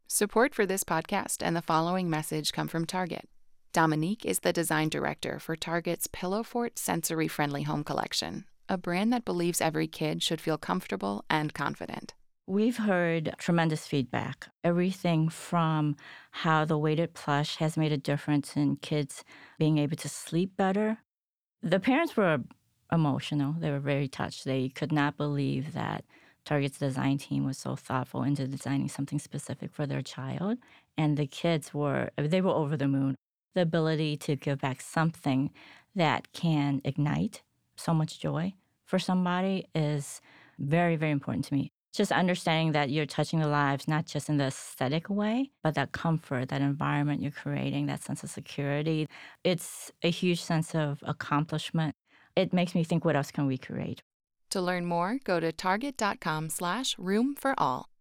Support for this podcast and the following message come from Target. Dominique is the design director for Target's Pillow Fort sensory-friendly home collection, a brand that believes every kid should feel comfortable and confident. We've heard tremendous feedback. Everything from how the weighted plush has made a difference in kids being able to sleep better. The parents were emotional. They were very touched. They could not believe that Target's design team was so thoughtful into designing something specific for their child. And the kids were over the moon. The ability to give back something that can ignite so much joy for somebody is very, very important to me. Just understanding that you're touching the lives, not just in the aesthetic way, but that comfort, that environment you're creating, that sense of security. It's a huge sense of accomplishment. It makes me think, what else can we create? To learn more, go to target.com/roomforall.